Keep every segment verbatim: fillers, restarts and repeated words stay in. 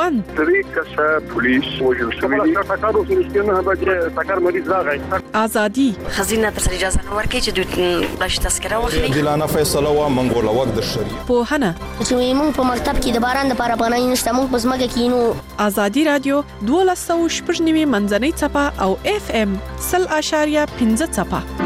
ځوان درې کسه پولیس وژل شوي دي. ټاکارو سره نه بچي ټاکار مریض راغی. ازادي خزینه تر اجازه نه ورکړي چې دوی بلش تذکره واخلي. دلانه فیصله وا منګوله وخت د شری په هنه چې موږ په مکتب کې د باران د لپاره پناه نشته، موږ په ځمکه کې نو. ازادي رادیو دولس سوه شپږ نوي منځنۍ څپه او اف ام سل اشاریه پنځه څپه.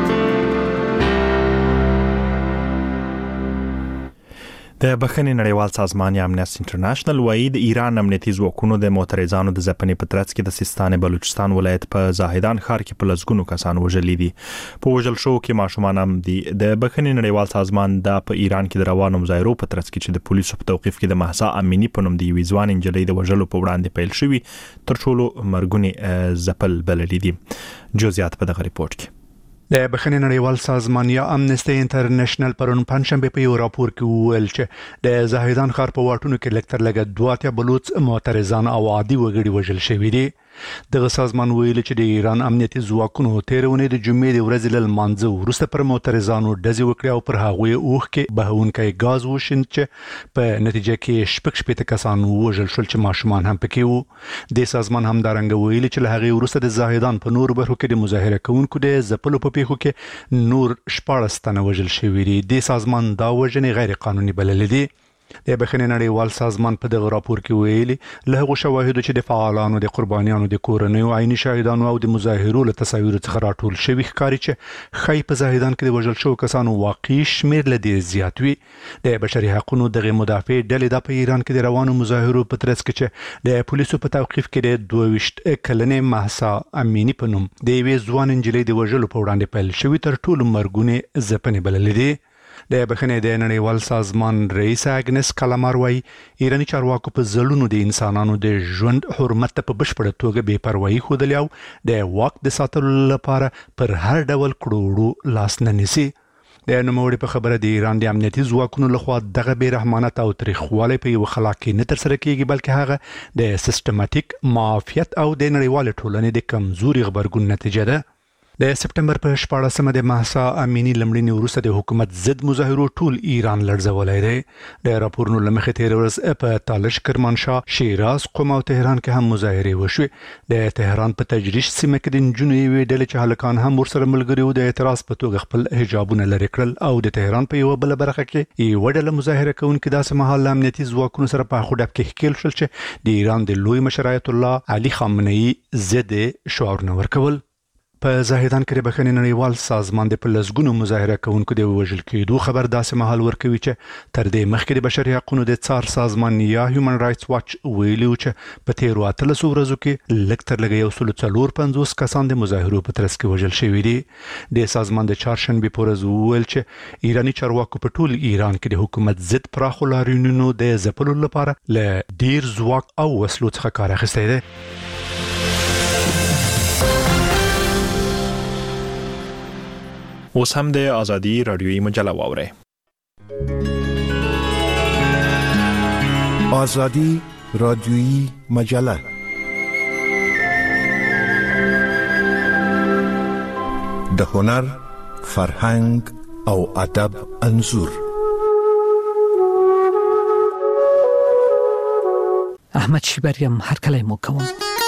د بخښنې نړیوال سازمان یا امنیست انټرنیشنل وايي د ایران امنیتي ځواکونو د معترضانو د ځپنې په ترڅ کې د سیستان بلوچستان ولایت په زاهدان ښار کې په لسګونو کسان وژلي دي. په وژل شو کې ماشومان هم دي. د بخښنې نړیوال سازمان دا په ایران کې د روانو مظاهرو په ترڅ کې چې د پولیسو په توقیف کې د مهسا امینی په نوم د یوې ځوان نجلۍ د وژلو په وړاندې پیل شوی تر ټولو مرګونی ځپل بللي دي. جزئیات په دغه ریپورت کې. د بخښنې نړیوال سازمان یا امنیسټي انټرنیشنل پرون پنځشنبه په یو راپور کې وویل چې د زاهدان ښار په واټونو کې لکتر لګ دوه اتیا بلوچ معترضان او عادي وګړي وژل شوي دي. دغه سازمان ویل چې د ایران امنیتي ځواکونو تیرونه د جمعې د ورځې ل مانځه وروسته پر معترضانو ډزې وکړې او پر هغوی اوخ کې بهونکي غاز وشین چې په نتیجه کې شپږ شپږ کسان وژل شول چې ماشومان هم پکې وو. د سازمان هم دارنګ ویل چې له هغه وروسته د زاهدان په نور برخو کې د مظاهره کوونکو د زپلو په پیښو کې نور شپږ تنه وژل شوي دي. د سازمان دا وژنې غیر قانوني بللې دي. د بخښنې نړیوال سازمان په دغه راپور کې ویلي له هغو شواهدو چې د فعالانو د قربانیانو د کورنیو عیني شاهدانو او د مظاهرو له تصاویرو څخه راټول شوي ښکاري چې خی په زاهدان کې د وژل شوو کسانو واقعي شمیر له ډېر زیات وي. د بشري حقوقو دغه مدافع ډلې د په ایران کې د روانو مظاهرو په ترڅ کې چې د پولیسو په توقیف کې د دوه ویشت کلنې مهسا امینی په نوم د یوې ځوان نجلۍ د وژلو په وړاندې پیل شوي تر ټولو مرګونې ځپنې بللې دي. د بخښنې د نړیوال سازمان رئیس اګنس کلمار وايي ایرانی چارواکو په ځلونو د انسانانو د ژوند حرمت ته په بشپړه توګه بې پروايي ښودلې او د واک د ساتلو لپاره پر هر ډول کړوړو لاس نه نیسي. د نوموړي په خبره د ایران د امنیتي ځواکونو لخوا دغه بې رحمانه او تاریخواله په یو خلا کې نه تر سره کیږي بلکې هغه د سیستماتیک معافیت او د نړیوال ټولنې د کمزوري غبرګون نتیجه ده. د سپټمبر په شپاړسمه د مهسا امینی لمړنی وروسته د حکومت ضد مظاهرو ټول ایران لړزولای دی. د راپورونو لمخې تیر ورځ په تالش، کرمانشاه، شیراز، قم او تهران کې هم مظاهرې وشوې. د تهران په تجریش سیمه کې د نجونو یوې ډلې چې هلکان هم ورسره ملګري وو د اعتراض په توګه خپل حجابونه لرې کړل او د تهران په یوه بله برخه کې یوه ډله مظاهره کوونکي داسې مهال له امنیتي ځواکونو سره په خوډب کې ښکېل شول چې د ایران د لوی مشر آیت الله علي خامنه‌ای ضد شعارونه ورکول. په زاهدان کې د بخښنې نړیوال سازمان د پلسګونو مظاهره کوونکو د وژل کېدو خبر داسې مهال ورکوي چې تر دې مخکې د بشري حقوقو د څار سازمان یا هیومن رائټس واچ ویلي و چې په تیرو اتلسو ورځو کې لږ تر لږه یو سل څلور پنځوس کسان د مظاهرو په ترڅ کې وژل شوي دي. د سازمان د چهارشنبې په ورځ وویل چې ایرانی چارواکو په ټول ایران کې د حکومت ضد پراخو لاریونونو د ځپلو لپاره له ډیر ځواک او وسلو څخه کار اخیستی دی. اوس هم د ازادي رادیویي مجله واورئ. ازادي رادیویي مجله د هنر، فرهنګ او ادب انځور. احمد شیبریم هر کله مو کوم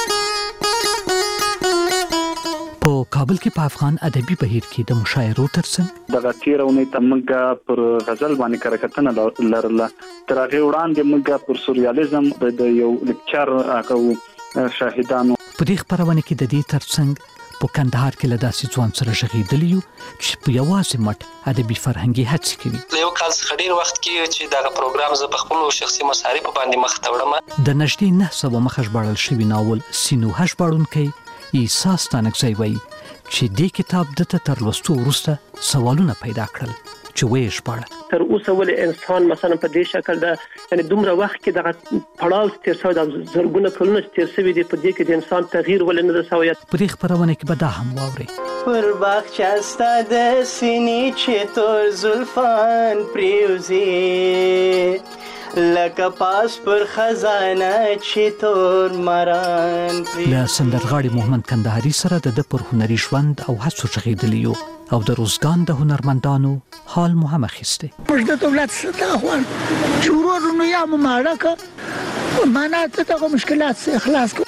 په کابل کې په افغان ادبي بهیر کې د مشاعرو ترڅنګ دغه تیرونه تمګه پر غزل باندې کرکټنه لرله. تر هغه وړاندې موږ پر سورياليزم د یو لیکچر هغه شاهدانو. په دې خبرونه کې د دې ترڅنګ په کندهار کې له داسې ځوان سره ژغېدلی یو چې په یوازې مټ ادبي فرهنګي هڅې کوي. یو کال څخه ډېر وخت کې چې دغه پروګرام زه په خپلو شخصي مصارفو باندې مخ ته وړم. د نږدې نه سوه مخه ژباړل شوي ناول سینوهه ژباړونکی عیسی ستانکزی وایي چې دې کتاب دته تر لوستو وروسته سوالونه پیدا کړل چې وایي ژباړه. تر اوسه ولې انسان مثلا په دې شکل د یعنی دومره وخت کې دغه پړاو تیر شوی د زرګونه کلونه تیر شوي دي، په دې کې د انسان تغییر ولې نه ده شوی. په دې خبرونه کې به دا هم واورئ. پر باغچه ستا د سینې چې تور زلفان پریوزي لکه پاس پر خزانه چې تور ماران پریوزي. له سندرغاړي محمد کندهاري سره د ده پر هنري ژوند او هڅو ژغېدلی یو او د روزګان د هنرمندانو حال مو هم اخیستی. پښتو دولت څه دا خوان چې ورورونو یا مو ماړه که معنا ته دغه مشکلات خلاص کو.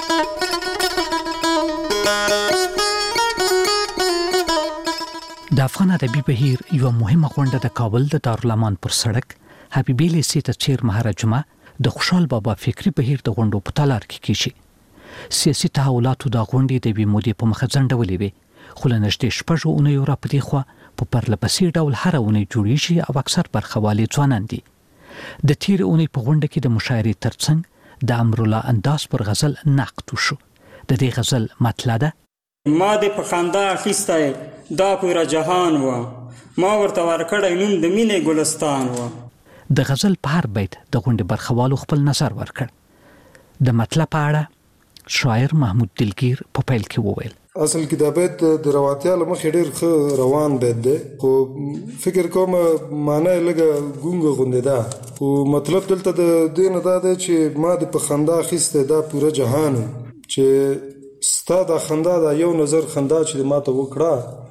د افغان ادبي بهیر یو مهمه غونډه د کابل د دارالامان پر سړک حبیبي لیسې ته چیر مهاراجما د خوشحال بابا فکری بهیر د غونډو په تالار کې کیږي. سیاسي تحولاتو د غونډې د وی مودې په مخه ځنډولې وي، خو له نږدې شپږو اونیو راپدې خو په پرلپسې ډول هر اونۍ جوړیږي او اکثر برخوالي ځوانان دي. د تیر اونۍ په غونډه کې د مشاعرې ترڅنګ د امرالله انداز پر غزل نقد وشو. د دې غزل مطلب ده: ما د په خندا اخیستی دا پوره جهان و، ما ورته ورکړی نوم د مینې ګلستان و. د غزل په هر بیت د غونډې برخوالو خپل نظر ورکړ. د مطلب په اړه شاعر محمود دلگیر په پیل کې وویل: اصل کې دا بیت د رواتیا له مخې ډېر ښه روان بیت دی، خو فکر کوم معنی یې لږه ګونګه غوندې ده، خو مطلب دلته د دې نه دا دی چې ما د په خندا اخیستی دا پوره جهان و، چې ستا دا خندا دا یو نظر خندا چې ما ته وکړه،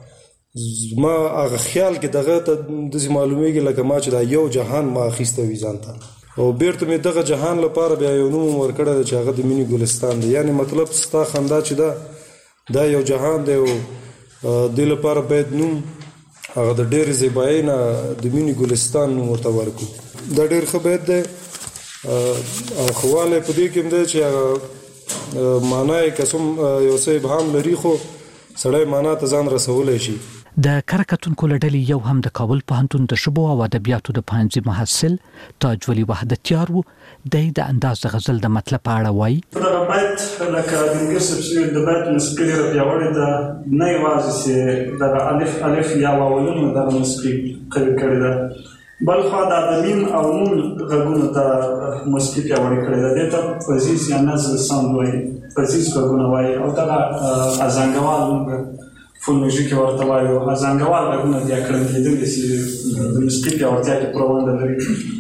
ما هغه خیال کې دغه ته داسې معلومیږي لکه ما چې دا یو جهان ما اخیستی وي ځان ته، او بیرته مې دغه جهان لپاره بیا یو نوم ورکړی دی چې هغه د مینې ګلستان دی. یعنې مطلب ستا خندا چې ده دا یو جهان دی، او دې لپاره باید نوم هغه د ډېرې زیبایۍ نه د مینې ګلستان نوم ورته ورکړو. دا ډېر ښه بیت دی، او ښه والی په دې کې هم دی چې هغه معنا یې که څوم یو څه ابهام لري، خو سړی معنا ته ځان رسولی شي. د کره کتونکو له ډلې یو هم د کابل پوهنتون د ژبو او ادبیاتو د پوهنځي محصل تاج ولی وحدتیار و. دی د انداز د غزل د مطلب په اړه وایي: دغه بیت لکه دلګیر صاحب چې د بیت موسیقي ډېره پیاوړې ده، نه یوازې چې دغه الف الف یا واولونو دغه موسیقي قوي کړې ده، بل خوا دا د میم او نون غږونو ته موسیقي پیاوړې کړې ده. دې ته پزیز یا نزل ساوند وایي، پزیز غږونه وایي، او دغه ازانګوال موږ فونولوژي کې ورته وایو، ازانګوال غږونه بیا کړل کېدلي چې د موسیقي پیاوړتیا کې پوره ونډه لري.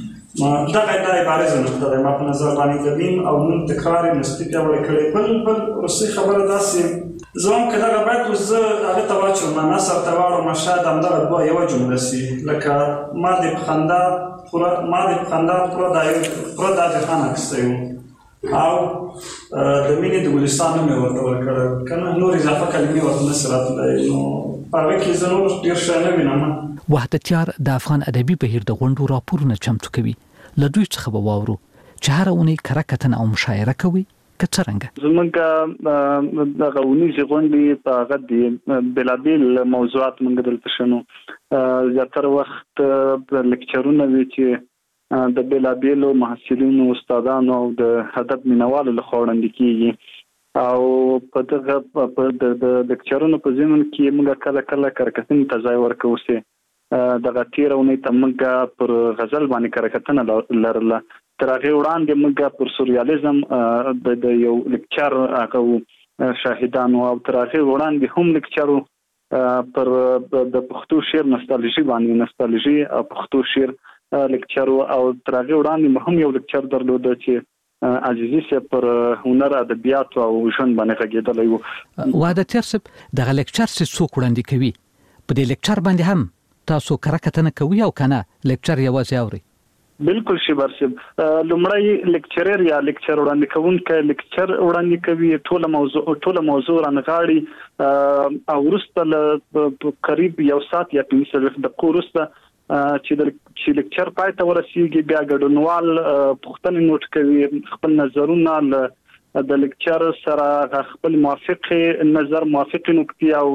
دغه دا عبارز نقطه ده، ما په نظر باندې د میم او نون تکرار یې موسیقي پیاوړې کړې. بل بل وروستۍ خبره داسې زه هم که دغه بیت اوس زه هغې ته واچوم معنا سرته واړم، شاید همدغه دوه یوه جمله سي، لکه ما دې په خندا پوره ما دې په خندا پوره دا پوره دا جهان اخیستی و، او د مینې د ګلستان نوم یې ورته ورکړی، که نه نور اضافه کلمې ورته نسي راتلی، نو په هغې کې زه نور ډېر شی نه وینم. وحدتیار د افغان ادبي بهیر د غونډو راپورونه چمتو کوي. له دوی څخه به واورو چې هره اونۍ کره کتنه او مشاعره کوي که څرنګه. زموږ دغه اونیزې غونډې په هغه د بېلابېل موضوعات موږ دلته شنو، زیاتره وخت لیکچرونه وي چې د بېلابېلو محصلینو، استادانو او د ادب مینوالو لخوا وړاندې کېږي، او په دغه د لیکچرونو په ضمن کې موږ کله کله کرکتنې ته ځای ورکوو چې دغه تېره اونۍ ته موږ پر غزل باندې کرکتنه لرله. تر هغې وړاندې موږ پر سوریالیزم د یو لیکچر هغه شاهدانو، او تر هغې وړاندې هم لیکچر پر د پښتو شعر نستالژي باندې نستالژي او پښتو شعر لیکچر، او تر هغې وړاندې هم یو لیکچر درلوده چې عزیزي صاحب پر هنر ادبیاتو او ژوند باندې غږېدلی و. وحدتیار صاحب دغه لیکچر چې څوک وړاندې کوي، په دې لیکچر باندې هم تاسو کره کتنه کوئ او که نه لیکچر یوازې اورئ؟ بالکل شیبر صاحب، لومړی لیکچرر یا لیکچر وړاندې کوونکی لیکچر وړاندې کوي، ټوله موضوع ټوله موضوع رانغاړي، او وروسته له قریب یو ساعت یا پنځه څلوېښت دقیقو وروسته چې چې لیکچر پای ته ورسیږي، بیا ګډونوال پوښتنې نوټ کوي، خپل نظرونه د لیکچر سره خپل موافق نظر موافق نقطې او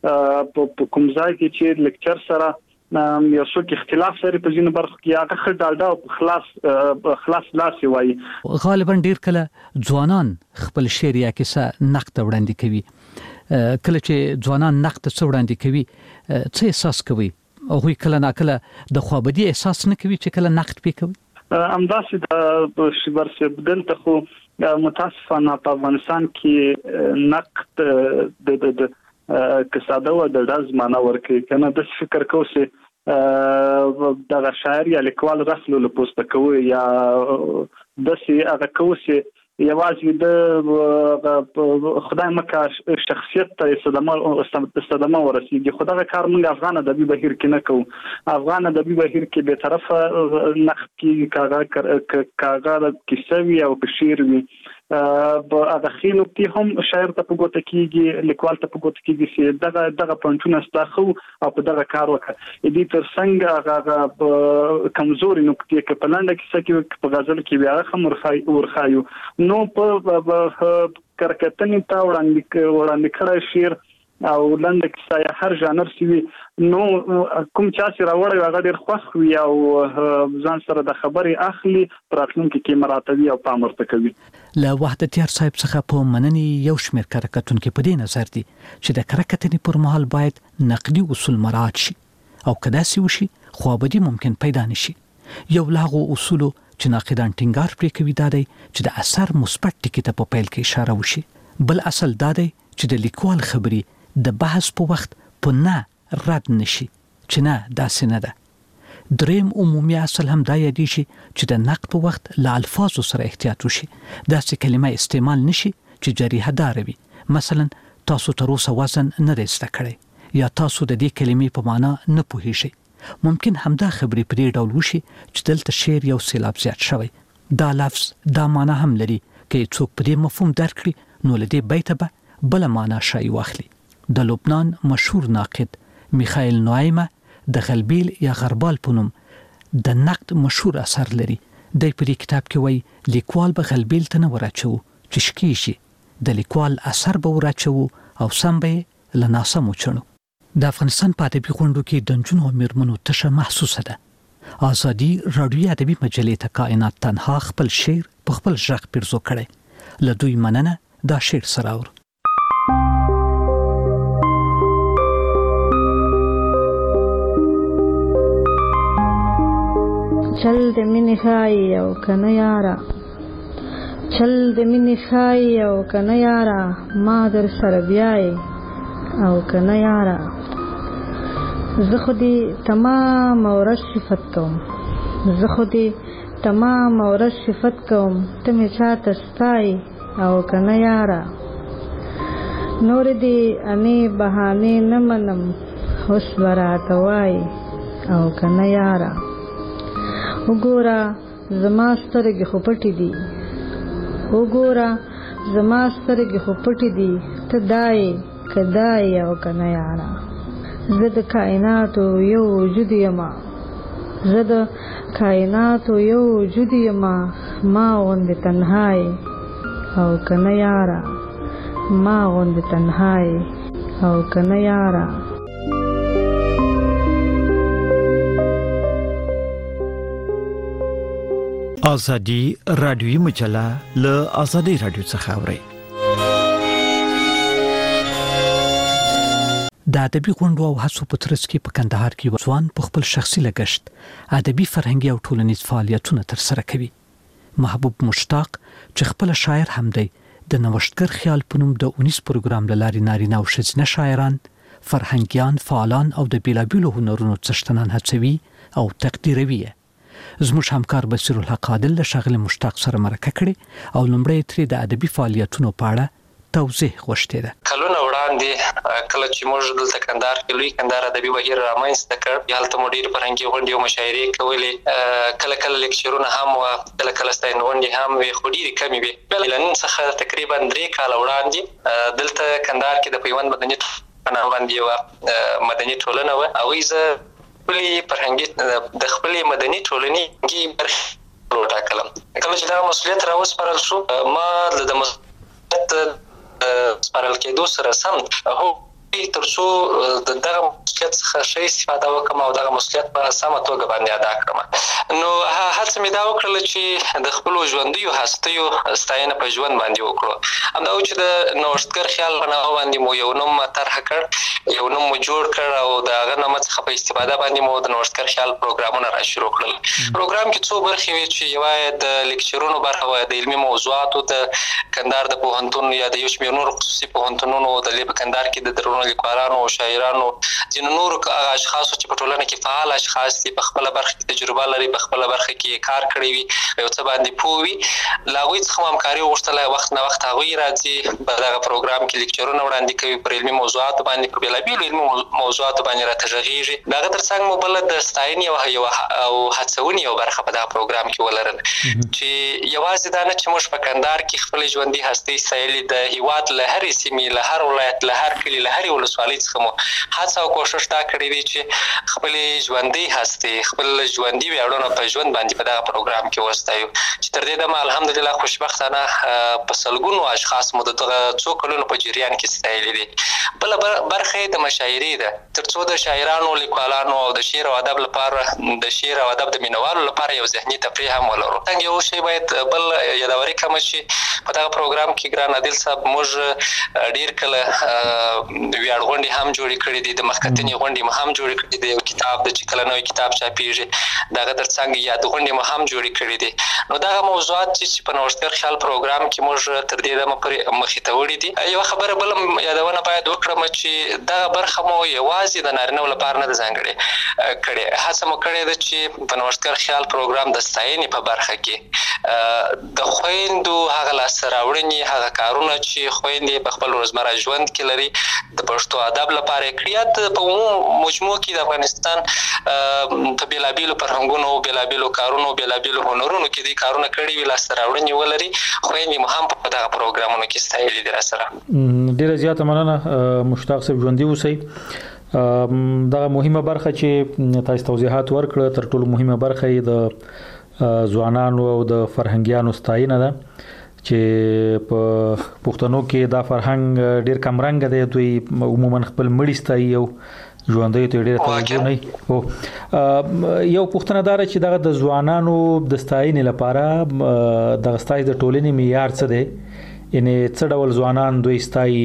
په کوم ځای کې چې لیکچر سره یو څوک اختلاف لري په ځینو برخو کې هغه ښه ډاډه او خلاص خلاص لاس وایي. غالبا ډیر کله ځوانان خپل شعر یا کیسه نقد وړاندې کوي. کله چې ځوانان نقد څه وړاندې کوي څه احساس کوي؟ هغوی کله ناکله د خوابدي احساس نه کوي چې کله نقد پې کوي؟ همداسې د شیبر صاحب دلته خو متاسفانه په افغانستان کې نقد د که ساده و د ډز معنا ورکوي، که نه داسې فکر کوو چې دغه شاعر یا لیکوال رسلو له پوسته کوو، یا داسې هغه کوو چې یوازې د خدای مکه شخصیت ته صدمه صدمه ورسیږي. خو دغه کار موږ افغان ادبي بهیر کې نه کوو. افغان ادبي بهیر کې به طرفه نقد کې کاغه کاغه کیسه وي او شعر وي. په هغه خینو کې هم شاعر ته په ګوته کېږي، لیکوال ته په ګوته کېږي چې دغه دغه پوینټونه ستاخو او په دغه کار وکړي. دې تر څنګه هغه کمزوري نقطې کې په لنډه کیسه کې په غزل کې بیا هم ورخای ورخایو نو په کرکټنې تا وړاندې وړاندې کړی شعر او لنډه کیسه هر ژانر سی نو کوم چا چې راوړی هغه ډېر خوښ وي او ځان سره د خبرې اخلي، پر راتلونکي کې مراتبي او پام ورته کوي. له وحدتیار صاحب څخه په مننې یو شمېر کرکټونکي په دې نظر دي چې د کرکټنې پر مهال باید نقدي اصول مراعات شي او که داسې وشي خوابدي ممکن پیدا نشي. یو لاغو اصولو چې ناقدان ټینګار پرې کوي دا دی چې د اثر مثبت ټکي ته په پیل کې اشاره وشي. بل اصل دا دی چې د لیکوال خبرې د بحث په وخت په نه رد نشي چې نه داسې نه ده. دریم عمومي اصل هم دا یادېږي چې د نقد په وخت له الفاظو سره احتیاط وشي. داسې کلمه استعمال نشي چې جریحه دار وي. مثلا تاسو تر اوسه وزن نه دی زده کړی یا تاسو د دې کلمې په معنا نه پوهیږئ. ممکن همدا خبرې په دې ډول وشي چې دلته شعر یو سېلاب زیات شوی. دا لفظ دا معنا هم لري که څوک په دې مفهوم درک کړي نو له دې بیته به بله معنا شای واخلي. د لبنان مشهور ناقد میخائیل نوایمه د غلبیل یا غربال په نوم د نقد مشهور اثر لري. د په دې کتاب کې وایي لیکوال به غلبیل ته نه ورچو چې شکی شي، د لیکوال اثر به ورچو او سم به له ناسمو چڼو. د افغانستان په ادبي غونډو کې د نجونو او میرمنو تشه محسوسه ده. آزادي راډیوي ادبي مجلې ته کائنات تنها خپل شعر په خپل ژغ پیرزو کړی. له دوی مننه. دا شعر سره اور چل د مینې ښایي او کنه یاره، چل د مینې ښایي او کنه یاره، ما در سره بیایي او کنه یاره. زه خو دې تمام ورځ صفت کوم، زه خو دې تمام ورځ صفت کوم، ته مې چاته ستایي او کنه یاره. نور دې انې بهانې نه منم، اوس به راته وایي او کنه یاره. وګوره زما سترګې خو پټې دي، وګوره زما سترګې خو پټې دي، ته دای که دای او کنه یاره. زه د کائناتو یو وجود یما، زه د کائناتو یو وجود یما، ما غوندې تنهایی او کنه یاره، ما غوندې تنهایی او کنه یاره. آزادی رادیویی مجله له آزادی رادیو څخه اوري. د ادبي غونډو او هڅو په ترڅ کې په کندهار کې ځوان په خپل شخصي لګښت ادبي فرهنګي او ټولنیز فعالیتونه ترسره کوي. محبوب مشتاق چې خپل شاعر هم دی، د نوښتګر خیال په نوم د اونیس پروګرام له لارې نارینه او ښځینه شاعران، فرهنګیان، فعالان او د بیلابیلو هنرونو څښتنان هڅوي او تقدیروي. زموږ همکار بصیر الحق عادل له ښاغلي مشتاق سره مرکه کړې او لومړی ترې د ادبي فعالیتونو په اړه توضیح غوښتې ده. کلونه وړاندې کله چې موږ دلته کندهار کې لوی کندهار ادبي بهیر رامنځته کړ، هلته مو ډېر فرهنګي غونډې او مشاعرې کولې، کله کله لیکچرونه هم وه، کله کله ستاینه غونډې هم وې، خو ډېرې کمې وې. له نن څخه تقریبا درې کاله وړاندې دلته کندهار کې د پیوند مدني ټولنه باندې یوه مدني ټولنه وه. هغوی زه خپلې فرهنګي د خپلې مدني ټولنې برخې وټاکلم. کله چې دغه مسؤلیت راوسپارل شو، ما د مسؤلیت سپارل کېدو سره سم هغوی تر څو د دغه مسؤلیت څخه ښه استفاده وکړم او دغه مسؤلیت په سمه توګه باندې ادا کړم. نو هڅه مې دا وکړله چې د خپلو ژوندیو هستیو ستاینه په ژوند باندې وکړو. همدا و چې د نوښتګر خیال په نامه باندې مو یو نوم طرح کړ، یو نوم مو جوړ کړ او د هغه نامه څخه په استفاده باندې مو د نوښتګر خیال پروګرامونه را شروع کړل. پروګرام کې څو برخې وې چې یوه د لیکچرونو برخه وه، د علمي موضوعاتو، د کندهار د پوهنتون یا د یو شمېر نورو خصوصي پوهنتونونو د په کندهار کې د درونو ادیبانو لیکوالانو او شاعرانو ځینو نور اشخاصو چې په ټولنه کې فعال اشخاص دي په خپل برخه کې تجربه لري په خپل برخه کې کار کړی وي یو څه باندې پوه وي لا هغوی څخه همکاري وغوښتله وخت نه وخت هغوی راځي په دغه پروګرام کې لیکچرونه وړاندې کوي پر علمي موضوعاتو باندې په بېلابېلو علمي موضوعاتو باندې راته غږېږي د هغه تر څنګ مو بله د ستاینې او هڅونې یو برخه په دغه پروګرام کې ولرل چې یوازې دا نه چې موږ په کندهار کې خپلې ژوندي هستۍ ستایلې د هېواد له هرې سیمې له هر ولایت له هر کلي له هرې ولسوالۍ څخه مو هڅه او کوښښ دا کړی دی چې خپلې ژوندۍ هستۍ خپل ژوندي ویاړونه په ژوند باندې په دغه پروګرام کې وستایو چې تر دې دمه الحمدلله خوشبختانه په سلګونو اشخاص مو د دغه څو کلونو په جریان کې ستایلي دي. بله برخه یې د مشاعرې ده تر څو د شاعرانو لیکوالانو او د شعر او ادب لپاره د شعر او ادب د مینوالو لپاره یو ذهني تفریح هم ولرو. څنګه یو شی باید بل یادوري کومه چې په دغه پروګرام کې ګران عادل صاحب موږ ډېر کله ویاړ غونډې هم جوړې کړې دي د مخکتنې غونډې مو هم جوړې کړې دي یو کتاب د چې کله نوی کتاب چاپېږي د هغه تر څنګ یاد غونډې مو هم جوړې کړې دي. نو دغه موضوعات چې په نوښتګر خیال پروګرام کې موږ تر دې دمه پورې مخې ته وړي دي. یوه خبره بله یادونه باید وکړم چې دغه برخه مو یوازې د نارینهو لپاره نه ده ځانګړې کړې هڅه مو کړې ده چې په نوښتګر خیال پروګرام د ستاینې په برخه کې د خویندو هغه لاسته راوړنې هغه کارونه چې خویندې په خپل روزمره ژوند کې لري د پښتو ادب لپاره یې کړي یا په عموم مجموع کې د افغانستان په بېلابېلو فرهنګونو بېلابېلو کارونو بېلابېلو هنرونو کې دې کارونه کړي وي لاسته راوړنې ولري خویندې مو هم په دغه پروګرامونو کې ستایلي دي راسره. ډېره زیاته مننه مشتاق صاحب ژوندي اوسئ. دغه مهمه برخه چې تاسو توضیحات ورکړه تر ټولو مهمه برخه یې د ځوانانو او د فرهنګیانو ستاینه ده چې په پښتنو کې دا فرهنګ ډېر کم رنګ دی دوی عموما خپل مړي ستایي او ژوندۍ ته ډېره توجه نه وي. یو پوښتنه دا ده چې دغه د ځوانانو د ستاینې لپاره دغه ستایي د ټولنې معیار څه دی یعنې څه ډول ځوانان دوی ستایي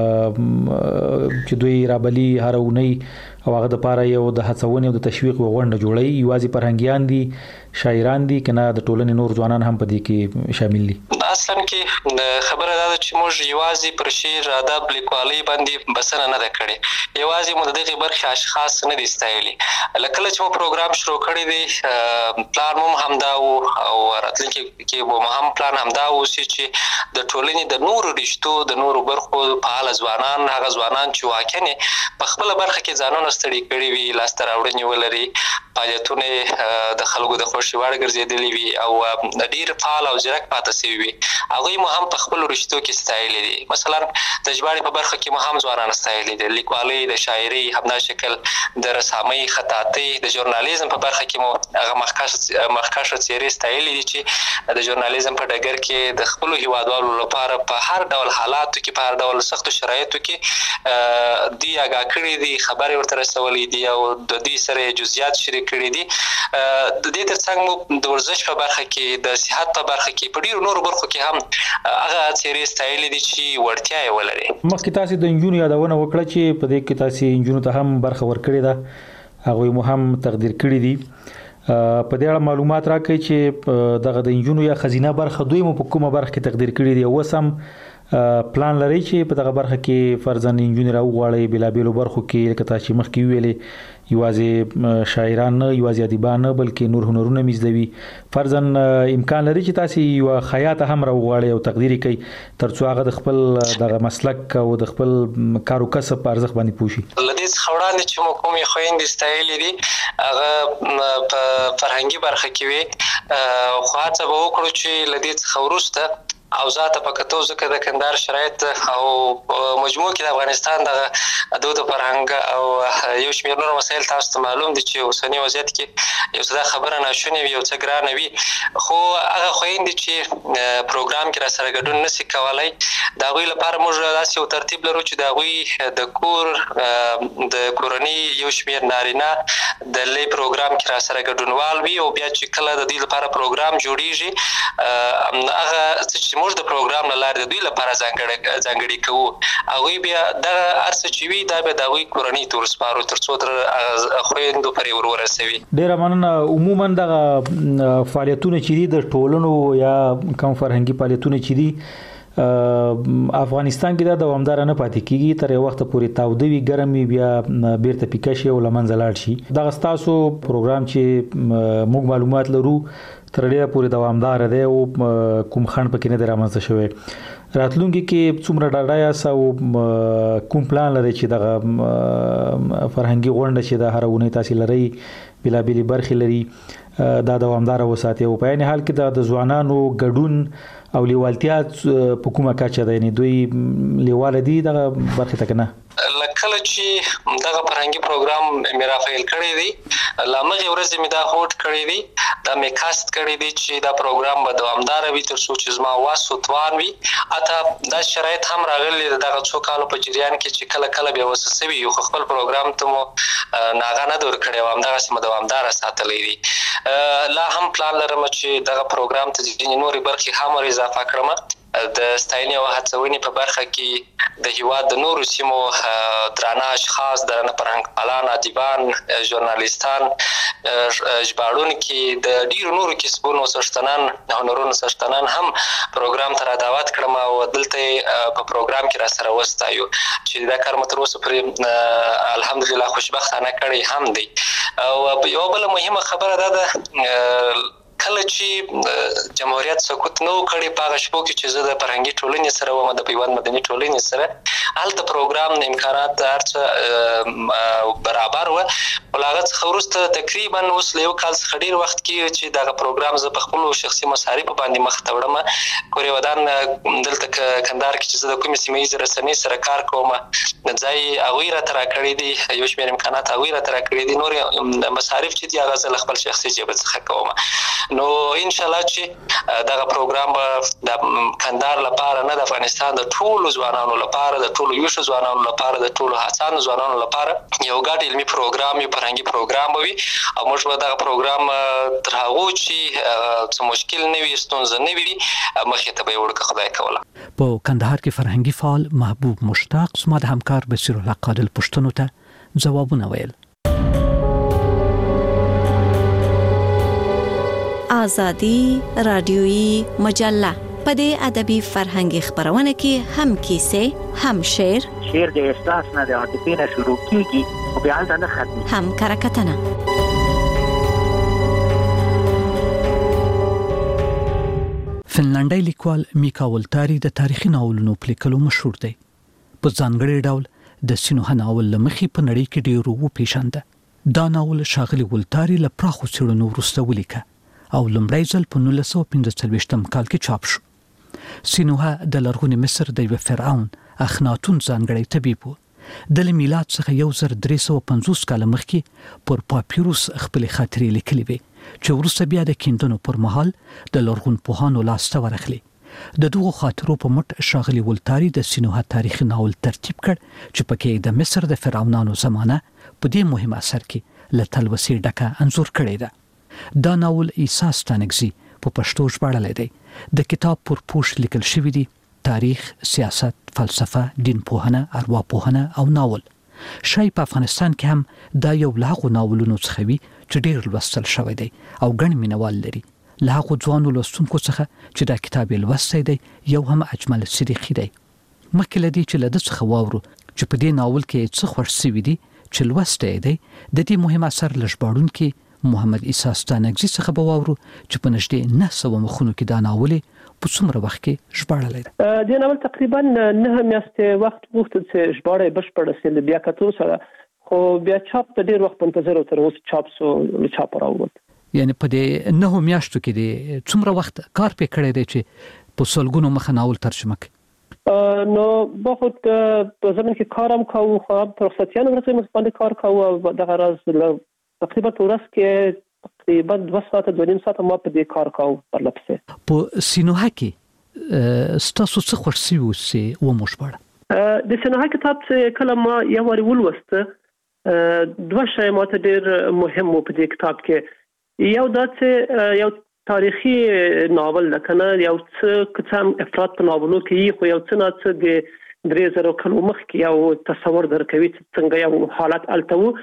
چې دوی رابلي هره اونۍ او هغه دپاره یو د هڅونې او د تشویق یوه غونډه جوړوي یوازې فرهنګیان دي شاعران دي که نه د ټولنې نور ځوانان هم په دې کې شامل دي؟ اصلا کې د خبره دا ده چې موږ یوازې پر شعر ادب لیکوالۍ باندې بسنه نه ده کړې یوازې مو د دغې برخې اشخاص نه دي ستایلي. له کله چې مو پروګرام شروع کړی دی پلان مو هم همدا و او راتلونکي کې به مو هم پلان همدا اوسي چې د ټولنې د نورو رشتو د نورو برخو فعاله ځوانان هغه ځوانان چې واقعا په خپله برخه کې ځانونه ستړي کړي وي لاسته راوړنې ولري فعالیتونه د خلکو د خوښې وړ ګرځېدلي وي او ډېر فعال او ځیرک پاتې سوي وي هغوی مو هم په خپلو رشتو کې ستایلي دي. مثلا د ژباړې په برخه کې مو هم ځوانان ستایلي دي لیکوالۍ د شاعرۍ همدا شکل د رسامۍ خطاطۍ د ژورنالیزم په برخه کې مو هغه مخکښه څېرې ستایلي دي چې د ژورنالیزم په ډګر کې د خپلو هیوادوالو لپاره په هر ډول حالاتو کې په هر ډول سختو شرایطو کې دوی آګاه کړي دي خبرې ورته رسولي دي او د دوی سره جزئیات شریک کړي دي. د دې تر څنګ مو د ورزش په برخه کې د صحت په برخه کې په ډېرو نورو برخو کې هم هغه څېرې ستایلي دي چې وړتیا یې ولري. مخکې تاسې د نجونو یادونه وکړه چې په دې کې تاسې نجونو ته هم برخه ورکړې ده هغوی مو هم تقدیر کړي دي. په دې اړه معلومات راکړئ چې دغه د نجونو یا ښځینه برخه دوی مو په کومه برخه کې تقدیر کړي دي اوس هم پلان لري چې په دغه برخه کې فرضاً نجونې راوغواړئ بېلابېلو برخو کې لکه تاسو چې مخکې وویلې یوازې شاعران نه یوازې ادیبان نه بلکې نور هنرونه مې زده وي فرضاً امکان لري چې تاسو یوه خیاطه هم راوغواړئ او تقدیر یې کوئ تر څو هغه د خپل دغه مسلک او د خپل کار و کسب په ارزښت باندې پوه شي. له دې څخه وړاندې چې مو کومې خویندې ستایلې دي هغه په فرهنګي برخه کې وي خو هڅه به وکړو چې له دې څخه وروسته او ذاته په کتو ځکه د کندهار شرایط او مجموع کې د افغانستان د دود او فرهنګ او یو شمېر نور مسایل تاسو ته معلوم دي چې اوسني وضعیت کې یو څه دا خبره ناشونې وي یو څه ګرانه وي خو هغه خویندې چې پروګرام کې راسره ګډون نشي کولی د هغوی لپاره موږ داسې یو ترتیب لرو چې د هغوی د کور د کورنۍ یو شمېر نارینه د لې پروګرام کې راسره ګډونوال وي او بیا چې کله د دوی لپاره پروګرام جوړیږي هغه څه موږ د پروګرام له لارې د دوی لپاره ځانګړي کوو هغوی بیا دغه هر څه چې وي دا بیا د هغوی کورنۍ ته ورسپارو تر څو تر خویندو پورې ور ورسوي. ډېره مننه. عموما دغه فعالیتونه چې دي د ټولنو یا کوم فرهنګي فعالیتونه چې دي افغانستان کې دا دوامدار نه پاتې کیږي تر یو وخت پورې تاودوي ګرمي بیا بیرته پیکشي او لمنځه لاړ شي دا تاسو پروګرام چې موږ معلومات لرو تر ډیره پورې دوامدار دی او کوم خند پکې نه درامځه شوی راتلونکي کې څومره ډاډه یاست او کوم پلان لري چې دغه فرهنګي غونډه چې د هرونه تاسو لري بلا بلی برخې لري دا دوامدار وساتي او په عین حال کې د ځوانانو ګډون او لیوالتیا په کومه کچه ده یعنی دوی لیوال دي دغه برخه تکنه لکه چې دغه فرهنګي پروګرام مې رافایل کړی دی لامغه ورځ مې دا هوټ کړی دی دا مې کاست کړی دی چې دا پروګرام به دوامدار وي تر څو چې زما واسو توان وي اته دا شرایط هم راغلي دغه څو کالو په جریان کې چې کله کله به وسوسوي یو خپل پروګرام ته مو ناغه نه دور کړی وم دغه سم دوامدار ساتلې دي لا هم پلان لرم چې دغه پروګرام ته د نوري برخې هم اضافه کړم د ستاینې او هڅونې په برخه کې د هیواد د نورو سیمو درانه اشخاص درانه فرهنګپالان ادیبان ژورنالیستان ژباړونکي د ډیرو نورو کسبونو سرشتنان هنرونو سرشتنان هم پروګرام ته را دعوت کړم او دلته په پروګرام کې را سره وستایو چې دا کار مو تر اوسه پرې الحمدلله خوشبختانه کړی هم دی او یو بل مهمه خبره ده د کله چې جمهوریت سقوط نو کړي په شپو کې چې زه د فرهنګي ټولنې سره ومه د پیوند مدني ټولنې سره هلته پروګرام د امکانات هرڅه برابر و ولغه څخه وروسته تقریبا اوس له یو کال څخه ډیر وخت کې چې دا پروګرام زه په خپل شخصي مصارف باندې مخ ته وړم کوري ودان دلته کندهار کې چې زه د کومې سیمې رسنۍ سره کار کوم ځای هغه را تر کړی دي یو شمېر امکانات هغه را تر کړی دي نور مصارف چې دی هغه زه خپل شخصي جیب څخه کوم نو ان شاء الله چې دغه پروګرام د کندهار لپاره نه د افغانستان د ټولو ځوانانو لپاره د ټولو یو شو ځوانانو لپاره د ټولو هڅانو ځوانانو لپاره یو ګډ علمي پروګرام یو فرهنګي پروګرام وي او موږ به دغه پروګرام تر هغه چې څه مشکل نه وي ستونزه نه وي مخې ته به ورکه خدای کوله په کندهار کې فرهنګي فعال محبوب مشتاق زما د همکار بصیر الله قادل پښتنو ته ځوابونه ویل آزادی رادیویی مجله په دې ادبي فرهنګي خبرونه کې هم کیسې هم شعر شعر د احساس نه د عاطفې نه شروع کیږي او بیا نه ختمي هم کرکټنه فنلنډي لیکوال میکا ولتاری د تاریخي ناولونو په لیکلو مشهور دی په ځانګړي ډول د سینوها ناول لمخې په نړۍ کې ډیرو وپیژنده دا ناول شاغلي ولتاری له پراخو څېړنو وروسته ولیکه او لمړی ځل په نولس سوه پنځه څلوېښتم کال کې چاپ شو سینوها د لرغوني مصر د یو فرعون اخناتون ځانګړی طبيب و د میلاد څخه یو زر درې سوه پنځوس کال مخکې پر پاپیروس خپل خاطرې لیکلې وې چې وروسته بیا د کیندونو پر مهال د لرغون پوهانو لاسته ورغلي د دغو خاطرو په مټ شاغلي ولتاری د سینوها تاریخي ناول ترتیب کړ چې پکې د مصر د فرعونانو زمانه په دې مهم اثر کې له تلوسې ډکه انځور کړی ده دا ناول عیسی ستانکزي په پښتو ژباړل دی د کتاب پر پوښ لیکل شوی دی تاریخ سیاست فلسفه دین پوهنه ارواپوهنه او ناول شاید په افغانستان کې هم دا یو لاغو ناولونو څخه وي چې ډیر لوستل شوی دی او ګڼ مینوال لري لاغو ځوانو لوستونکو څخه چې دا کتاب لوستی دی یو هم اجمل صدیقی دی مخکې لدی چې لده څخه واورو چې په دې ناول کې څه خوښ شوی دی چې لوستی دی د دې مهم اثر لژباړونکي محمد عیسی ستانکزي څخه به واورو چې په نږدې نه سوه مخونو کې دا ناول په څومره وخت کې ژباړلی دی د ناول تقریبا نه میاشتې وخت وغوښتل چې ژباړه بشپړه شي د بیا کتو سره خو بیا چاپ ته ډیر وخت منتظر تر اوسه چاپ سو چاپ راووت یعنی په دې نه میاشتو کې دی څومره وخت کار پې کړی دی چې په سلګونو مخه ناول ترجمه کړي نو بخود په زمين کې کارم کوو خو په رخصتیانو ورته موږ باندې کار کوو او د غرض تقریبا ورځ کې تقریبا دوه ساعته دوه نیم ساعته ما په دې کار کوم پر لپسه په سینوها کې ستاسو څه خوښ شي وسه و مشبړه د سینوها کتاب چې کله ما یو وری ولوسته دوه شی ماته ډیر مهم و په دې کتاب کې یو دا چې یو تاریخي ناول لکنه یو څه کتاب افراط په ناولو کې خو یو څه نه څه د درې زره کلو مخکې یو تصور درکوي چې څنګه یو حالت الته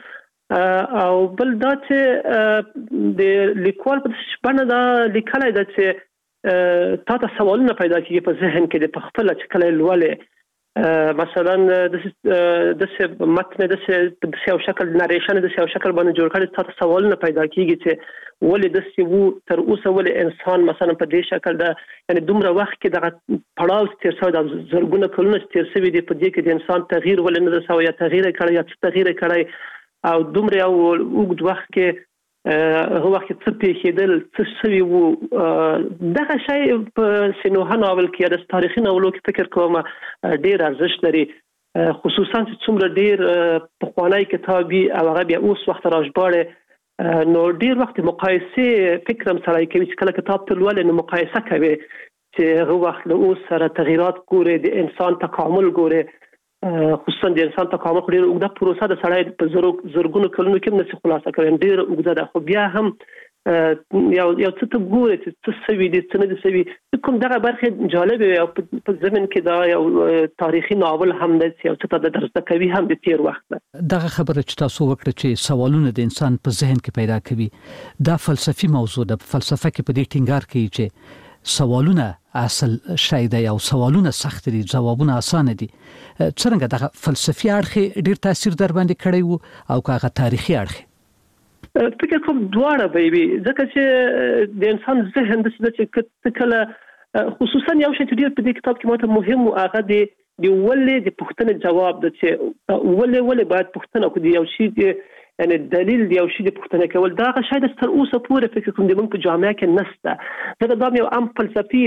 او بل دا چې د لیکوال په شپنه دا لیکلای دا چې تا ته سوالونه پیدا کیږي په ذهن کې د خپل چې کله لولې مثلا د د متن د د یو شکل نریشن د یو شکل باندې جوړ کړي تا ته سوالونه پیدا کیږي چې ولې د سیو تر اوسه ولې انسان مثلا په دې شکل د یعنی دومره وخت کې د پړاو تیر شوی د زرګونه کلونه تیر شوی دی په دې کې د انسان تغییر ولې نه سوی یا تغییر کړی یا تغییر کړی او دومره یو وګد وخت کې هغه وخت څه پیښېدل څه شوي وو دغه شی په سینوها ناول کې د تاریخي ناولو کې فکر کوم ډېر ارزښت لري خصوصا چې څومره ډېر پخوانی کتابي او هغه بیا اوس وخت راژباړي نو ډېر وخت مقایسه فکر هم سره کوي چې کله کتاب ته لولې نو مقایسه کوي چې هغه وخت له اوس سره تغیرات ګوري د انسان تکامل ګوري خصوصا د انسان تکامل ډېر اوږده پروسه د سړی په زرو زرګونو کلونو کې نشي خلاصه کړي ډېر اوږده ده خو بیا هم یو یو څه ته ګوري چې څه سوي دي څه نه دي سوي کوم دغه برخه جالبه او په زمين کې دا یو تاریخي ناول هم دی چې څه ته د درس کوي هم د تیر وخت دغه خبره چې تاسو وکړه چې سوالونه د انسان په ذهن کې پیدا کوي دا فلسفي موضوع ده فلسفه کې په دې ټینګار کوي چې سوالونه اصل شای دی او سوالونه سخت دي جوابونه اسانه دي څنګه دغه فلسفي اړخ ډیر تاثیر در باندې کړی وو او هغه تاریخي اړخ فکر کوم دواړه بیبي ځکه چې د انسان ذهن د څه چې کله خصوصا یو شی چې ډیر په دې کتاب کې ماته مهم او هغه دی د ولې د پوښتنې جواب د چې ولې ولې باید پوښتنه کوي یو شی یعنی دلیل دی او شی د پوښتنه کول دا غا شاید تر اوسه پورې فکر کوم د موږ په جامعه کې نشته دا د یو عام فلسفي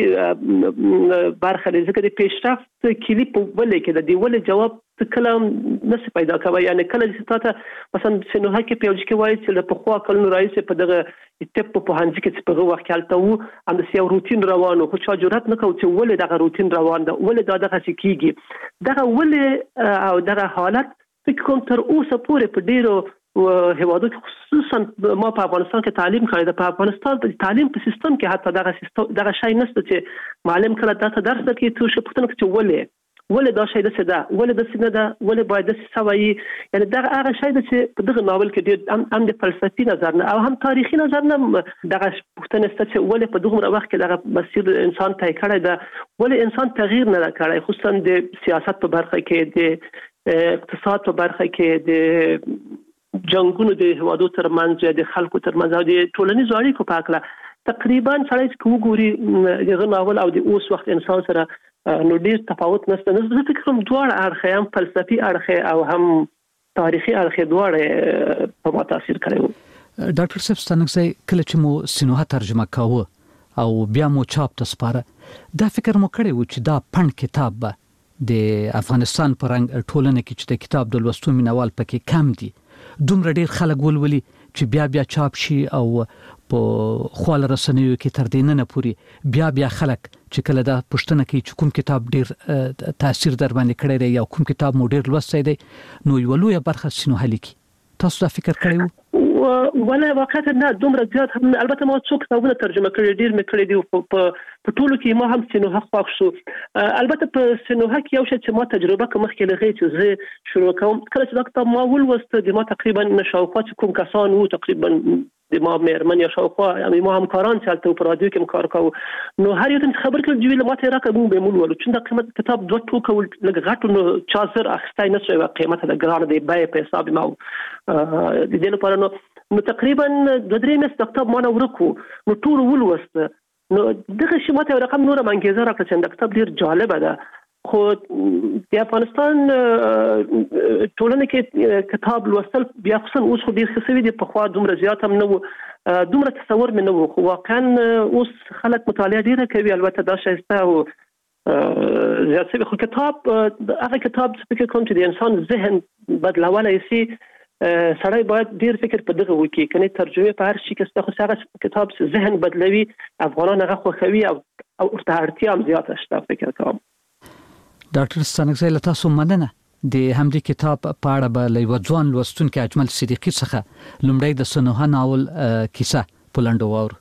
برخه دی ځکه د پیشرفت کلی په ولې کې د دی ولې جواب کلام نس پیدا کوي یعنی کله چې تاسو مثلا سينوها کې پیوځ کې وایي چې په خوا کلونو راځي په دغه ټپ په هانځ کې په وخت کې حالت وو اند سیو روتین روانو خو چا جرأت نه کوي چې ولې دغه روتین روان ده ولې دا دغه کیږي دغه ولې او دغه حالت فکر کوم تر اوسه پورې په ډیرو هیوادو کې خصوصا ما په افغانستان کې تعلیم کړی د په افغانستان په تعلیم په سیستم کې حتی دغه سیستم دغه شای نشته چې معلم کړه تاسو درس کې تو شپه پوښتنه کوي ولې ولې دا شای د څه ده ولې د څه نه ده ولې باید د څه وایي یعنی دغه هغه شای د چې په دغه ناول کې ډېر هم د فلسفي نظر نه او هم تاریخي نظر نه دغه پوښتنه ست چې ولې په دغه وخت کې دغه مسیر انسان ته کړی ده ولې انسان تغییر نه کړی خصوصا د سیاست په برخه کې د اقتصاد په برخه کې د جنگونو د هوادو ترمنځ یا د خلکو ترمنځ او د ټولنیزو اړیکو په اړه تقریبا سړی چې وګوري دغه ناول او د اوس وخت انسان سره نو ډیر تفاوت نشته نو زه فکر کوم دواړه اړخ هم فلسفي اړخ او هم تاریخي اړخ دواړه په ما تاثیر کړی وو ډاکټر صاحب ستنګسي کله چې مو سینوها ترجمه کاوه او بیا مو چاپ ته سپاره دا فکر مو کړی و چې دا پند کتاب به د افغانستان په رنګ ټولنه کې چې د کتاب د لوستو مینوال پکې کم دي دومره ډیر خلک ولولي چې بیا بیا چاپ شي او په خپل رسنیو کې تر دې نه پوري بیا بیا خلک چې کله دا پښتنه کې چې کوم کتاب ډیر تاثیر در باندې کړی دی یا کوم کتاب مو ډیر لوستی دی نو یو لوی برخه سینوها لیکي تاسو دا فکر کړی وو ولا واقعا نه دومره زیات هم البته ما څو کتابونه ترجمه کړي ډیر مې کړي دي په ټولو کې ما هم سینوها خوښ شو البته په سینوها کې یو شی چې ما تجربه کوم مخکې لغې چې زه شروع کوم کله چې دا کتاب ما ولوست د ما تقریبا نشاوخوا چې کوم کسان وو تقریبا د ما مېرمن یا شاوخوا یعنی ما همکاران چې هلته په رادیو کې کار کوو نو هر یو ته خبر کړل چې ما ته راکړم به مول ولو چې دا قیمت کتاب دوه ټوکه لږ غټو نو چا سر اخستای نه شوی قیمت د ګران دی بای په حساب ما د دې لپاره نو نو تقریبا د درې مس کتاب ما نه ورکو نو ټول ولوست نو دغه شی ماته رقم نور منګیزه راکړه چې دا کتاب ډیر جالب ده خو د افغانستان ټولنه کې کتاب لوستل بیا خصوصا اوس خو ډیر څه دي په خوا دومره زیات هم نه وو دومره تصور مې نه وو خو واقعا اوس خلک مطالعه ډیره کوي البته دا شایسته او زیات څه خو کتاب هغه کتاب چې فکر کوم چې د انسان ذهن بدلولای شي سړی باید ډیر فکر په دغه وکي کني ترجمه په هر شي کې څه هغه کتاب چې ذهن بدلوي افغانان هغه خوښوي او او ورته اړتیا هم زیاته شته فکر کوم ډاکټر ستنګسي له تاسو مننه د همدې کتاب په اړه به له وځوان لوستونکو اجمل صدیقي څخه لومړی د سینوها ناول کیسه پولنډ واور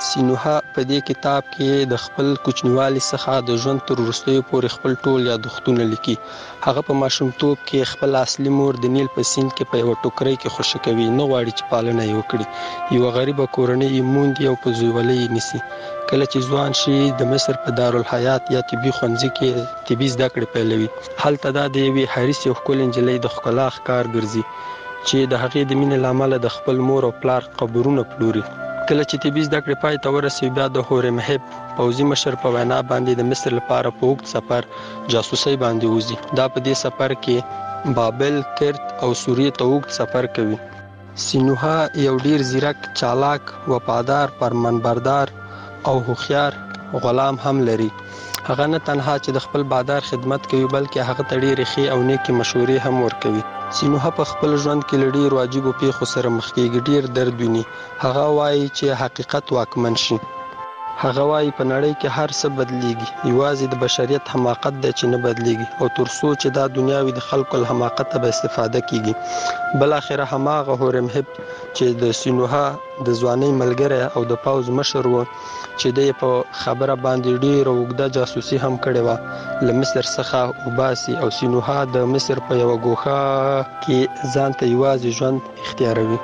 سینوها په دې کتاب کې د خپل کوچنیوالي څخه د ژوند تر وروستیو پورې خپل ټول یادښتونه لیکي. هغه په ماشومتوب کې خپل اصلي مور د نیل په سیند کې په یو ټوکرۍ کې خوشی کوي، نه غواړي چې پالنه یې وکړي. یو غریبه کورنۍ یې موندي او په زویولۍ یې نیسي. کله چې ځوان شي د مصر په دارالحیات یا طبي ښوونځي کې طبي زده کړې پیلوي. هلته دا د یوې حریصې او ښکلې نجلۍ د ښکلا ښکار ګرځي چې د هغې د مینې له امله د خپل مور او پلار قبرونه پلوري. کله چې طبي زده کړې پای ته ورسوي، بیا د هورمهب پوځي مشر په وینا باندې د مصر لپاره په اوږد سفر جاسوسۍ باندې وځي. دا په دې سفر کې بابل، کرت او سوریې ته اوږد سفر کوي. سینوها یو ډیر زیرک، چالاک، وفادار، فرمانبردار او هوښیار غلام هم لري. هغه نه تنها چې د خپل بادار خدمت کوي، بلکې هغه ته ډېرې ښې او نیکې مشورې هم ورکوي. سینوها په خپل ژوند کې له ډېرو عجیبو پیښو سره مخ کېږي، ډېر درد ویني. هغه وایي چې حقیقت واکمن شي. هغه وایي په نړۍ کې هر څه بدلیږي، یوازې د بشریت حماقت دی چې نه بدلیږي، او تر څو چې دا دنیا وي د خلکو له حماقته به استفاده کیږي. بل اخره هماغه هورمهب چې د سینوها د ځوانۍ ملګری او د پوځ مشر و، چې د په خبره باندې ډیره اوږده جاسوسي هم کړې وه، له مصر څخه وباسي او سینوها د مصر په یوه ګوښه کې ځان ته یوازې ژوند اختیاروي.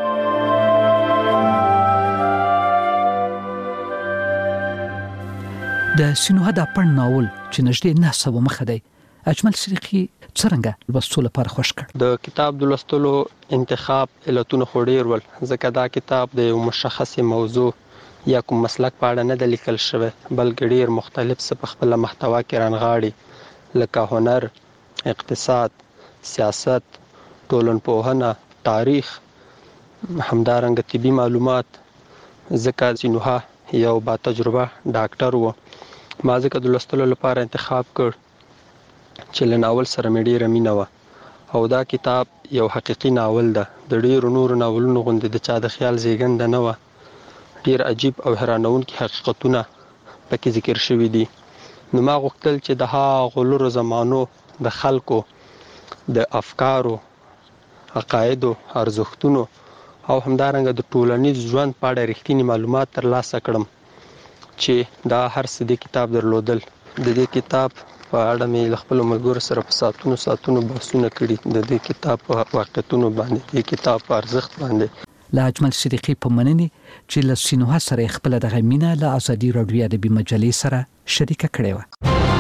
د سینوها د پړ ناول چې نږدې نه سوه مخه دی، اجمل صدیقي څرنګه لوستلو لپاره خوښ کړ؟ د کتاب د لوستلو انتخاب علتونه خو ډېر ول، ځکه دا کتاب د یو مشخصې موضوع یا کوم مسلک په اړه نه د لیکل شوی، بلکې ډېر مختلف څه په خپله محتوا کې رانغاړي، لکه هنر، اقتصاد، سیاست، ټولنپوهنه، تاریخ، همدارنګه طبي معلومات. ځکه سینوها یو با تجربه ډاکټر و. ما ځکه د لوستلو لپاره انتخاب کړ چې له ناول سره مې ډېره مینه وه، او دا کتاب یو حقیقي ناول ده، د ډېرو نورو ناولونو غوندې د چا د خیال زیږنده نه وه. ډېر عجیب او حیرانونکي حقیقتونه پکې ذکر شوي دي. نو ما غوښتل چې د هغو لرو زمانو د خلکو د افکارو، عقایدو، ارزښتونو او همدارنګه د ټولنیز ژوند په اړه رښتینی معلومات ترلاسه کړم، چې دا هر څه د کتاب درلودل. د دې کتاب په اړه مې له خپلو ملګرو سره په ساعتونو ساعتونو بحثونه کړي، د دې کتاب په واقعیتونو باندې، د کتاب په ارزښت باندې. له اجمل صدیقي په مننې چې له سینوها سره خپل دغه مینه له ازادي راډیو ادبي مجلې سره شریکه کړې وه.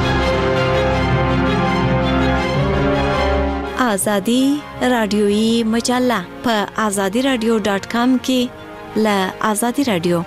ازادي راډیوي مجله په ازادي راډیو ډاټ کام کې له ازادي راډیو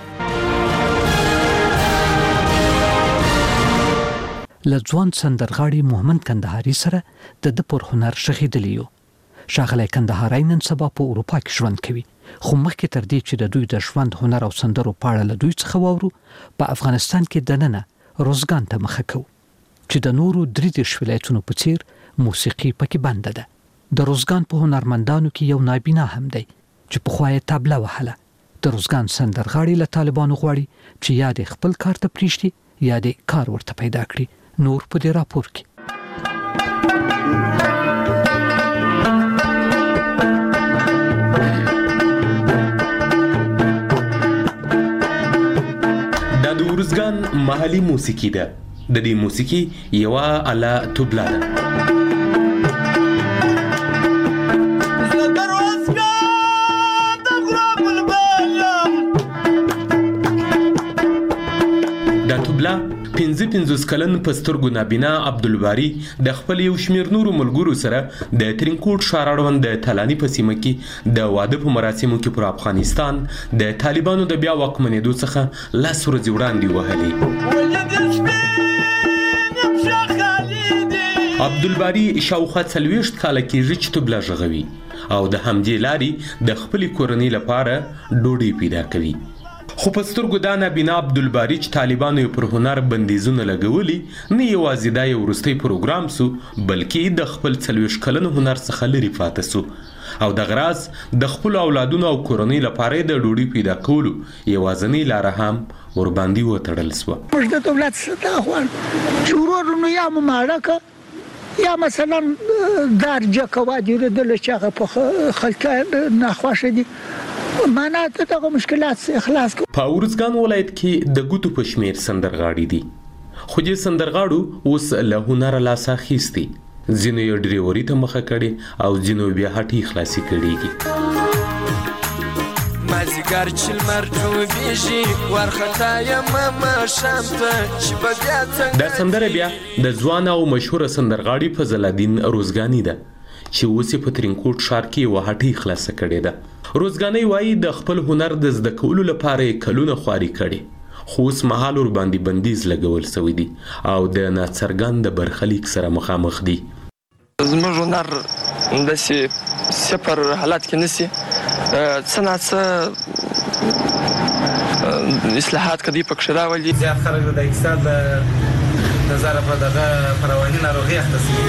له ځوان سندرغاړي محمد کندهاري سره د د پر هنر شهیدلی یو. شاغلی کندهاري نن سبا په اروپا کې ژوند کوي، خو مخکې تر دې چې د دوی د ژوند، هنر او سندرو په اړه له دوی څخه واورو، په افغانستان کې دننه روزګان ته مخه کوو چې د نورو درې دېرش ولایتونو په څیر موسیقي پکې بنده ده. د روزګان په هنرمندانو کې یو نابینا هم دی چې پخوا یې طبله وهله. د روزګان سندرغاړي له طالبانو غواړي چې یا د خپل کار ته پریږدي یا د کار ورته پیدا کړي. نور په دې راپور کې. دا د ورزګان محلي موسیقي ده. د دې موسیقي یو اله طبله ده. دا طبله پنځه پنځوس کلن پسترګو نابینا عبدالباری د خپل یو شمیر نورو ملګرو سره د ترینکوټ ښار اړوند د تلانی په سیمه کې د واده په مراسمو کې پر افغانستان د طالبانو د بیا واکمنېدو څخه لس ورځې وړاندې وهلې. عبدالباری شاوخوا څلوېښت کاله کېږي چې طبله غږوي او د همدې لارې د خپلې کورنۍ لپاره ډوډۍ پیدا کوي. خو په سترګو دا نابینا عبدالباری چې طالبانو یې پر هنر بندیزونه لګولي، نه یوازې دا یو وروستی پروګرام سو، بلکې د خپل څلوېښت کلن هنر څخه لرې پاته سو او دغه راز د خپلو اولادونو او کورنۍ لپاره د ډوډۍ پیدا کولو یوازینۍ لاره هم ورباندې وتړل سوه. موږ د دولت څخه غواړو چې ورورونو یا مو ماړه که یا مثلا درجه کوه دیردل چې هغه په خلک ناخوښه دي معنا ته دغه مشکلات اخلاص کو. په ارزګان ولایت کې د ګوتو په شمیر سندرغاړي دي، خو دې سندرغاړو اوس له هنر لاس اخیستي، ځینو یې ډریوري ته مخه کړي او ځینو بیا هټۍ خلاصي کړيږي. مازیګر چې لمر ډوبېږي وارخطا یم ماښام ته چې به بیا څنګه. دا سندره بیا د ځوان او مشهوره سندرغاړي فضل الدین روزګاني ده چې اوس یې په ترینکوټ ښار کې یوه هټۍ خلاصه کړې ده. روزګاني وایي د خپل هنر د زده کولو لپاره یې کلونه خواري کړې، خو اوس مهال ورباندې بندیز لګول سوی دي او د ناڅرګند برخلیک سره مخامخ دي. زموږ هنر داسې صفر حالت کې نشي، څه ناڅه اصلاحات کدی پکښې راولي. زیات خلک د اقتصاد د نظره په دغه په رواني ناروغۍ اخته شوي.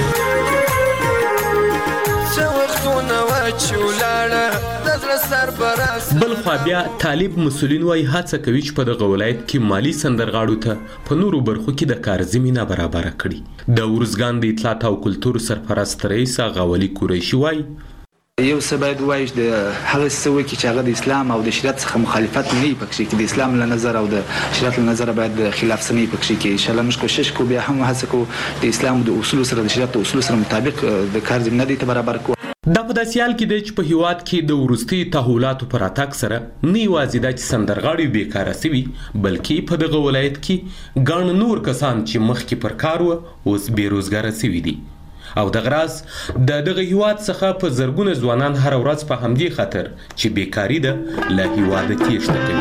بل خوا بیا طالب مسولین وایي هڅه کوي چې په دغه ولایت کې مالی سندرغاړو ته په نورو برخو کې د کار زمینه برابره کړي. د ارزګان د اطلاعات او کلتور سرپرست رئیس آغا ولي قریشي وایي یو څه باید ووایي د هغه څه وکړي چې هغه د اسلام او د شریعت څخه مخالفت نه وي پکښې کې، د اسلام له نظر او د شریعت له نظره باید خلاف څه نه وي پکښې کې. انشاءالله موږ کوشش کوو بیا هم هڅه کوو د اسلام د اصولو سره د شریعت د اصولو سره مطابق د کار زمینه دې ته برابر کوو. دا په داسې حال کې دی چې په هیواد کې د وروستي تحولاتو پر راتګ سره نه یوازې دا چې سندرغاړي بیکاره سوي، بلکې په دغه ولایت کې ګڼ نور کسان چې مخکې پر کار وه اوس بېروزګاره سوي دي. او دغه راز د دغه هیواد څخه په زرګونه ځوانان هره ورځ په همدې خاطر چې بیکاري ده له هیواده تېښته کوي.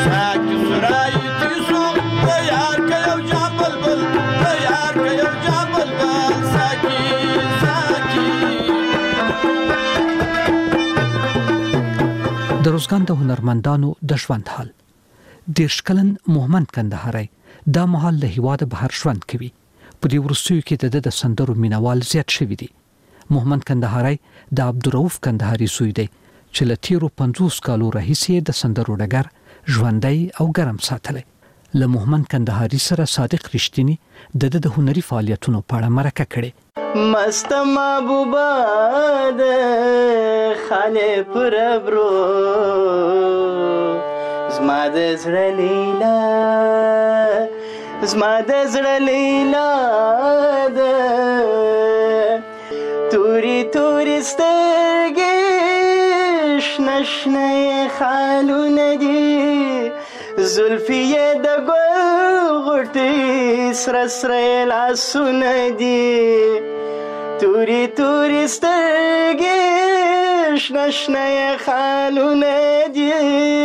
د روزګان د هنرمندانو د ژوند حال. دېرش کلن محمد کندهاري دا مهال له هیواده بهر ژوند کوي. په دې وروستیو کې د د سندرو مینوال زیات شوي دي. محمد کندهاري د عبدالرؤف کندهاري زوی دی چې له تیرو پنځوس کالو راهیسې د سندرو ډګر ژوندی او ګرم ساتلی. له محمد کندهاري سره صادق رښتینی د د هنري فعالیتونو په اړه مرکه کړې. مست محبوبه د خاله پر برو زما د زړه لیلا زما د زړه لیلا د توري توري سترګې شنه شنه خالونه دي زلفي د ګل غوټې سره سره لاسونه دي توري توري سترګې شنه شنه خالونه دي.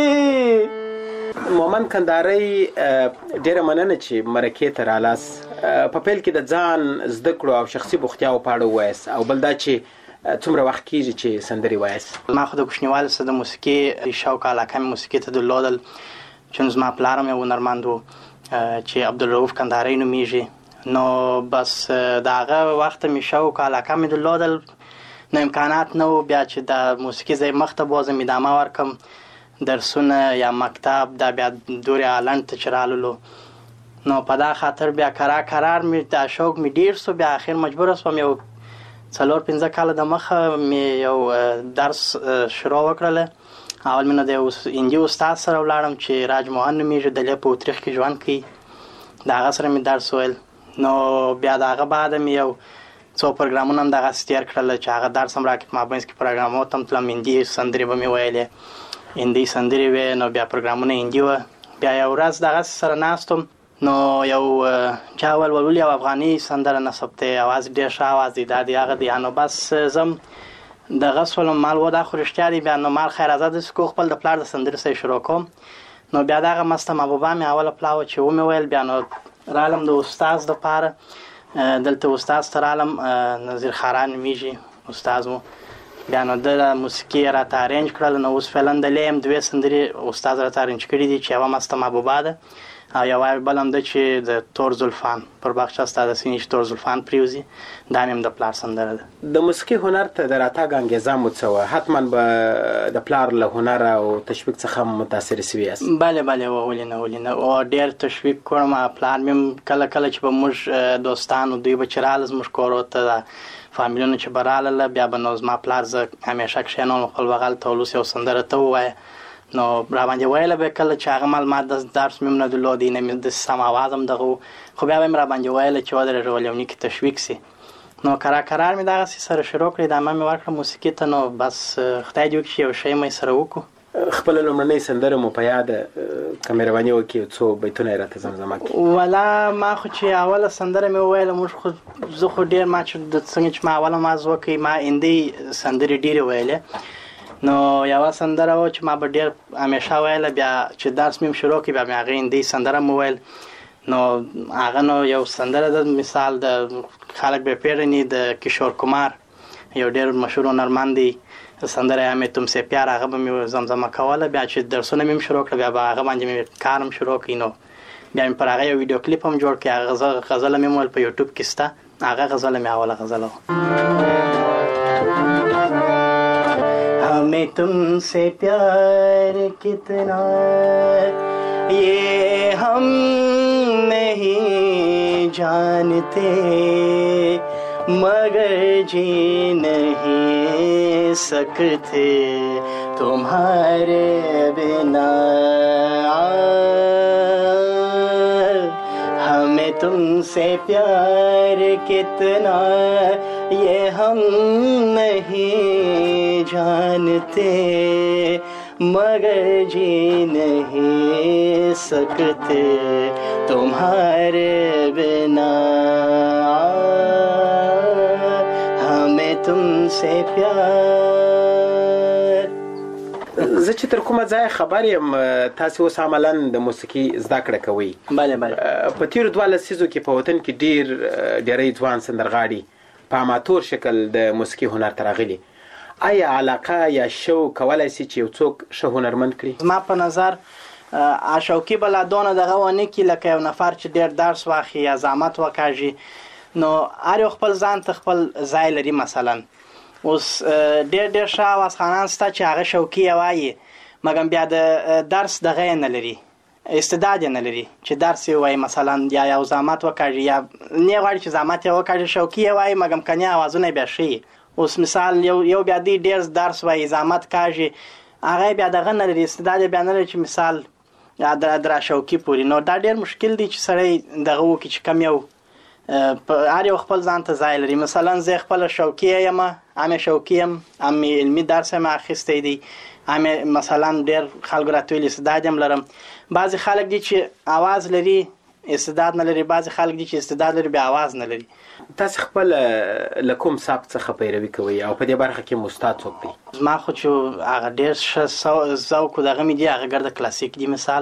محمد کندهاري ډیره مننه چې مرکې ته رالاست. په پیل کې د ځان زده کړو او شخصي بوختیاو په اړه ووایاست، او بل دا چې څومره وخت کېږي چې سندرې وایاست؟ ما خو د کوچنیوالي څخه د موسیقي شوق علاقه مې موسیقي ته درلودل، چون زما پلار مې هنرمند و چې عبدالرؤف کندهاري نومیږي. نو بس د هغه وخت مې شوق علاقه مې درلودل، نو امکانات نه و بیا چې د موسیقي ځای مخ ته بوځم ادامه ورکړم درسونه یا مکتب دا بیا دورې هالنډ ته چې راللو. نو په دا خاطر بیا کرار کرار مې دا شوق مې ډېر سو، بیا اخر مجبوره سوم یو څلور پنځه کاله د مخه مې یو درس شروع وکړله. اول مې نو د هندي استاد سره ولاړم چې راج موهن نومیږي، دلته په اتریخ کې ژوند کوي، د هغه سره مې درس ویل. نو بیا د هغه بعد مې یو څو پروګرامونه هم دغسې تېر کړل چې هغه درس هم راکړ، په مابینځ کې پروګرامونو ته هم تلم، هندي سندرې به مې ویلې، هندي سندرې وې. نو بیا پروګرامونه هندي وه. بیا یو ورځ دغسې سره ناست وم، نو یو چا ولولي یو افغاني سندره نصب دی، اواز ډېر ښه اواز دی، دا د هغه دی. نو بس زم دغه سولم مال و دا خو رښتیا دی. بیا نو مال خیر ازاد داسې کو خپل د پلار د سندرې سره شروع کوم. نو بیا دغه مسته محبوبه مې اوله پلاوه چې ومې ویل. بیا نو رالم د استاز دپاره، دلته استاز ته رالم، نظیر خاران نومیږي استاز مو. بیا نو د موسیقي راته ارینج کړل. نو اوس فعلا دلې یم دوې سندرې استاز راته ارینج کړي دي چې یوه مسته محبوبه ده او یوه بل هم ده چې د تور زلفان پر باغچه ستا د سینې چې تور زلفان پریوزي، دا مې هم د پلار سندره ده. د موسیقي هنر ته د راتګ انګېزه مو څه وه؟ حتما به د پلار له هنر او تشویق څخه متاثرې سوي یاست؟ بله بله ولې نه ولې نه او ډېر تشویق کړم. پلار مې هم کله کله چې به موږ دوستانو دوی به چې راله زموږ کورو ته فامیلونه چې به راله بیا به نو زما پلار زه همیشه کښېنوم خپل بغل ته ولوس یو سندره ته ووایه. نو را باندې ویل به کله چې هغه معلومات د درس مې نه درلودی نه مې د سم اواز هم دغه خو بیا به مې را باندې ویل چې ودرې ورولونی کې تشویق سي نو قرار قرار مې دغه سره شروع کړی د ما مې ورکړه موسیقي ته نو بس خدای دې وکړي یو شی مې سره وکړو خپل لومړنۍ سندره مو په یاد کمرباني وکي څو بیتونه راته زمزمه کړي ولا ما خو چې اوله سندره مې ویله موږ خو زه خو ډیر ما چې د څنګه چې ما اوله ما زوکي ما اندي سندرې ډیره ویله نو یو سندره و چې ما به ډیر همیشه ویله بیا چې درس مې شروع کړ بیا مې هغه اندي سندره مو ویل نو هغه نو یو سندره د مثال د خلک به پیرنی د کشور کمار یو ډیر مشهور هنرمند دی سندره همه تم سه پیار هغه به مې زمزمه کوله بیا چې درسونه مې شروع کړ بیا هغه باندې مې کارم شروع کینو بیا مې پر هغه یو ویډیو کلیپ هم جوړ کړ هغه غزل مې مول په یوټیوب کې ستا هغه غزل مې اوله غزل हमें तुमसे प्यार कितना ये हम नहीं जानते मगर जी नहीं सकते तुम्हारे बिना हमें तुमसे प्यार कितना ये हम नहीं जानते मगर जी नहीं सकते तुम्हारे बिना हमें तुमसे प्यार زه چې تر کومه ځای خبر یم تاسو اوس عملاً د موسیقي زده کړه کوئ بله بله په تیرو دوه لسیزو کې په وطن کې ډیر ډیری ځوان سندرغاړي په اماتور شکل د موسیقي هنر ته راغلي آیا علاقه یا شوق کولای شي چې یو څوک ښه هنرمند کړي زما په نظر شوقي بلادونه دغه ونه کې لکه یو نفر چې ډیر درس واخلي یا زحمت وکړي نو هر یو خپل ځان ته خپل ځای لري مثلا اوس ډېر ډېر شاوس خانان ستا چې هغه شوقي وایي مګر بیا د درس دغه نه لري استعداد نه لري چې درس وایي مثلا یا یو زحمت وکړي یا نه غواړي چې زحمت وکړي شوقي وایي مګر کني اوازونه به شي اوس مثال یو یو بیا دی ډېر درس وایي زحمت کوي هغه بیا دغه نه لري استعداد بیا نه لري چې مثال در در شوقي پوری نو دا ډېر مشکل دی چې سړی دغه وکړي چې کم یو هر یو خپل ځان ته ځای لري مثلا زه خپل شوقي یم امه شوقي یم امه علمي درس ما اخیستی دی امه مثلا ډېر خلک راتویل استعداد هم لرم بعضی خلک دي چې आवाज لري استعداد نه لري بعضی خلک دي چې استعداد لري به आवाज نه لري تاسو خپل لکوم صاحب څخه پیروي کوي او په دې برخه کې استاد څوک دی ما خو چې هغه ډېر ذوق دغه مې دی هغه ګرځي کلاسیک دی مثال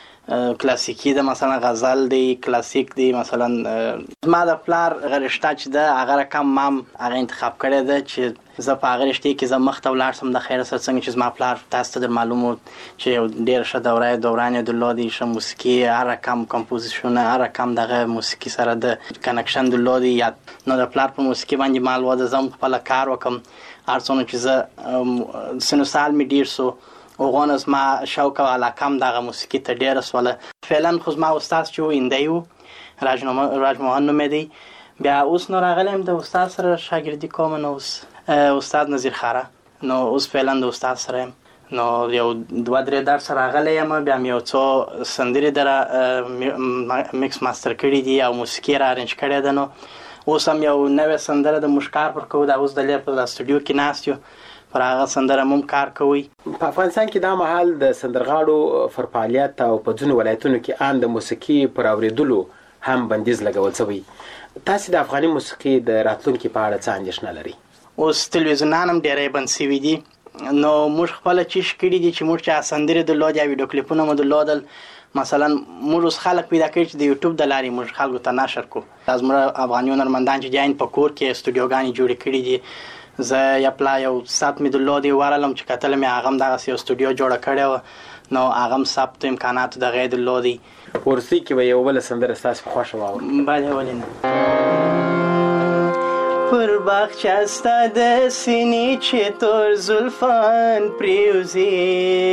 کلاسیکی ده مثلا غزل دی کلاسیک دی مثلا ما د پلار غرشته چې ده هغه رقم مام هغه انتخاب کړی ده چې زه په هغه رشته کې زه مخته ولاړ سم د خیر سره څنګه چې زما پلار تاسو ته معلومه چې ډېر ښه دوره دوران درلودي ښه موسیقي هر رقم کمپوزیشن هر رقم دغه موسیقي سره د کنکشن درلودي یا نو د پلار په موسیقي باندې مال وده زم خپل کار وکم هر څونه چې زه سنو سال می ډیر سو وغون از ما شوق او علاقم دغه موسیقي ته ډیر سواله فعلا خو ما استاد چې ویندایو راجموهن نومېدی بیا اوس نو راغلم د استاد سره شاګردي کوم نو استاد نظیر خاره نو اوس فعلا د استاد سره نو یو دوه درې درس راغلی یم بیا مې یو څو سندرې در میکس ماستر کړي دي او موسیقي را ارنج کړی ده نو اوس هم یو نوې سندره د مشکار پر کوو دا اوس د لیر په استودیو کې ناست یو پر هغه سندره مم کار کوي په افغانستان کې دا مهال د سندرغاړو پر فعالیت او په ځینو ولایتونو کې ان د موسیقي پر اوریدلو هم بندیز لګول شوی تاسو د افغاني موسیقي د راتلونکي په اړه څه اندېښنه لري اوس تلویزیونان هم ډېرې بند شوي دي نو موږ خپل چیش کړي دي چې موږ چې سندرې درلود یا ویډیو کلیپونه مو درلودل مثلا موږ اوس خلک پیدا کړي چې د یوټیوب د لارې موږ خلکو ته نشر کو از موږ افغاني هنرمندان چې جاین په کور کې استودیوګانې جوړې کړي دي زه یا پلا یو سات می درلودي ورالم چې کتل مې هغه دغه یو استودیو جوړ کړی نو هغه سخت امکانات د غیر درلودي ورسې کې به یو بل سندره تاسو خوښه واورئ بله ولینه پر باغچه ستا د سینې چې تور زلفان پریوزي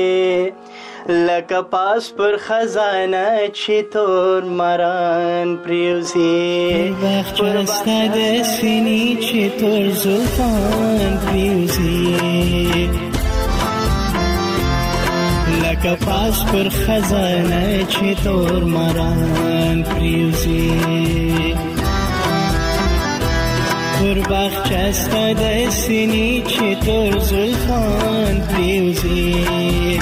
لکه پاس پر خزانه چې تور ماران پریوزي پر باغچه د سینې چې تور زلفان پریوزي لکه پاس پر خزانه چې تور ماران پریوزي پر باغچه ستا د سینې چې تور زلفان پریوزي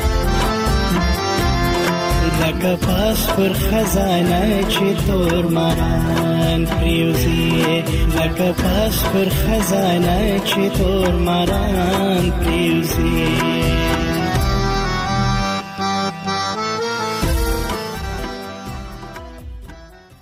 لکه پاس پر خزانه چې تور ماران پریوزي لکه پاس پر خزانه چې تور ماران پریوزي